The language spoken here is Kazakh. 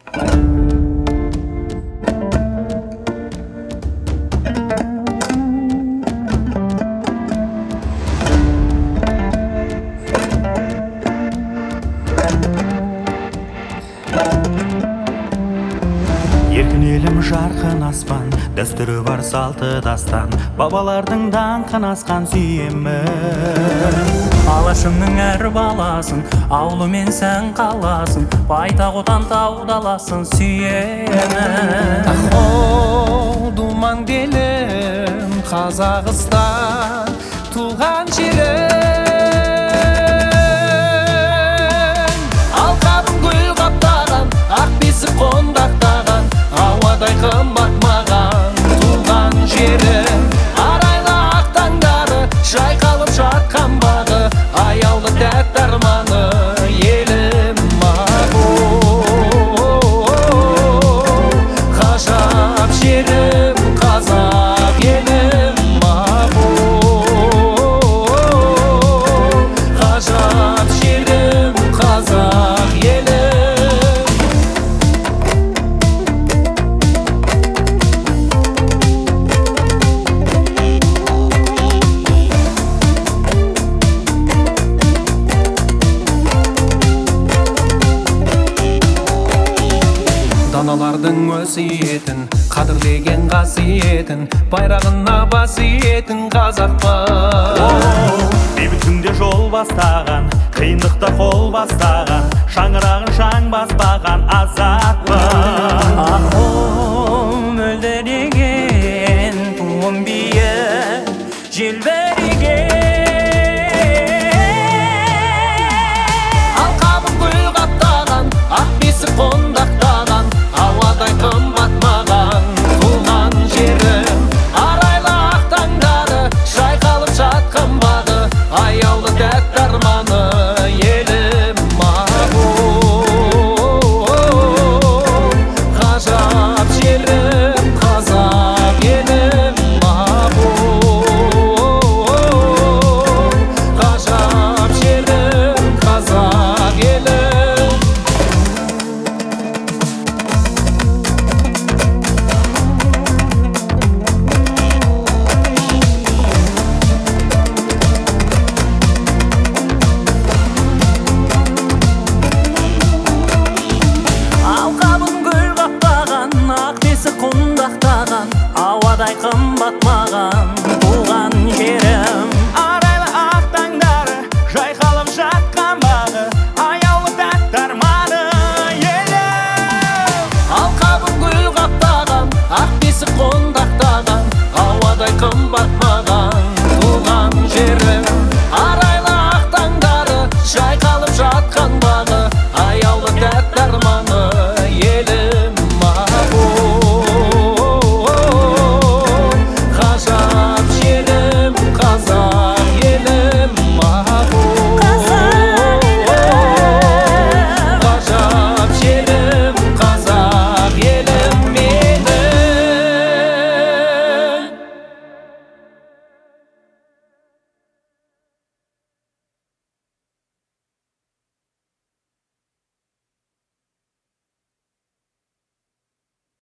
Еркін елім жарқын аспан, дәстүрі бар салты дастан, бабалардың даңқын асқан сүйемін. Алашымның әр баласын, аулымен сән қаласын, байтақ отан таудаласын сүйемін. О, думан белім, Қазақстан, туған жерім. Алқабын гүл қаптаған, ақ бесік қондақтаған, ауадай қымбат маған туған жерім. Арайлы ақ таңдары, жайқалып жатқан бағы, аяулы тәтті арманы елім ағу. Ғажап жерім, қазақ елім ағу. Ғажап жерім, қазақ елім. Даналардың өсиетін, қадірлеген қасиетін, байрағына бас иетін қазақпын. Бейбіт күнде жол бастаған, қиындықта қол бастаған, шаңырағын шаң баспаған азатпын. Аққу мөлдіреген туым биі желбіреген. Алқабын гүл қаптаған, ақ бесік қондақтаған, ауадай қымбат маған туған жерім. Арайлы ақ таңдары, жайқалып жатқан бағы, аяулы тәтті арманы елім ағу. Ғажап жерім, қазақ елім ағу. Ғажап жерім, қазақ елім. Алқабын гүл қаптаған, ақ бесік құндақтаған, ауадай қымбат маған